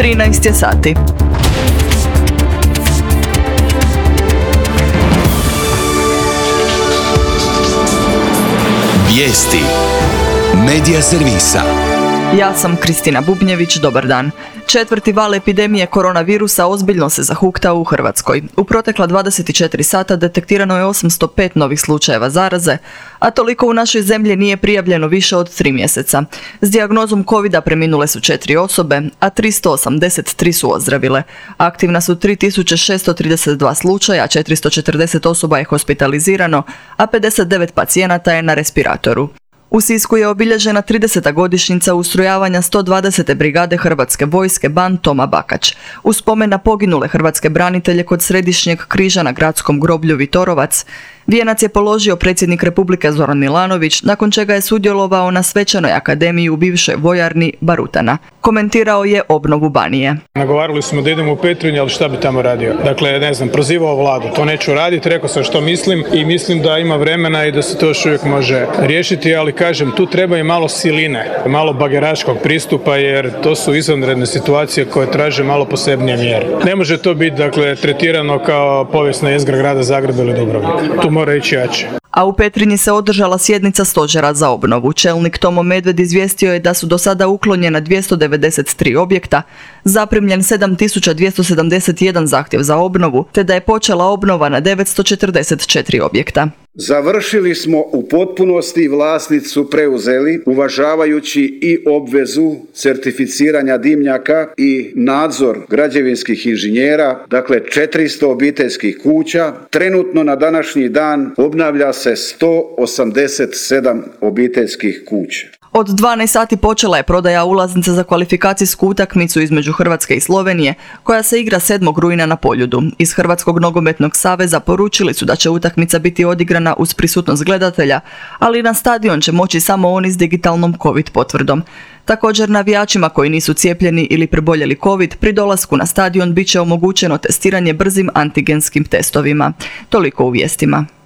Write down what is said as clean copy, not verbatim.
13 je sati. Vijesti Medija servisa. Ja sam Kristina Bubnjević, dobar dan. 4. val epidemije koronavirusa ozbiljno se zahuktao u Hrvatskoj. U protekla 24 sata detektirano je 805 novih slučajeva zaraze, a toliko u našoj zemlji nije prijavljeno više od 3 mjeseca. S dijagnozom covida preminule su 4 osobe, a 383 su ozdravile. Aktivna su 3632 slučaja, 440 osoba je hospitalizirano, a 59 pacijenata je na respiratoru. U Sisku je obilježena 30. godišnjica ustrojavanja 120. brigade Hrvatske vojske Ban Toma Bakač. U spomen na poginule hrvatske branitelje kod Središnjeg križa na gradskom groblju Vitorovac, vijenac je položio predsjednik Republike Zoran Milanović, nakon čega je sudjelovao na svečanoj akademiji u bivšoj vojarni Barutana. Komentirao je obnovu Banije. Nagovarali smo da idemo u Petrinju, ali šta bi tamo radio? Dakle, prozivao vladu. To neću raditi, rekao sam što mislim i mislim da ima vremena i da se to još uvijek može riješiti, ali kažem, tu treba i malo siline, malo bageraškog pristupa, jer to su izvanredne situacije koje traže malo posebnije mjere. Ne može to biti, tretirano kao povijesna jezgra grada Zagreba ili Dubrovnika. Tu mora ići jače. A u Petrinji se održala sjednica stožera za obnovu. Čelnik Tomo Medved izvijestio je da su do sada uklonjena 293 objekta, zaprimljen 7271 zahtjev za obnovu, te da je počela obnova na 944 objekta. Završili smo u potpunosti, vlasnici su preuzeli, uvažavajući i obvezu certificiranja dimnjaka i nadzor građevinskih inženjera, 400 obiteljskih kuća. Trenutno na današnji dan obnavlja se 187 obiteljskih kuća. Od 12 sati počela je prodaja ulaznica za kvalifikacijsku utakmicu između Hrvatske i Slovenije, koja se igra 7. rujna na Poljudu. Iz Hrvatskog nogometnog saveza poručili su da će utakmica biti odigrana uz prisutnost gledatelja, ali na stadion će moći samo oni s digitalnom COVID potvrdom. Također navijačima koji nisu cijepljeni ili preboljeli COVID pri dolasku na stadion bit će omogućeno testiranje brzim antigenskim testovima. Toliko u vijestima.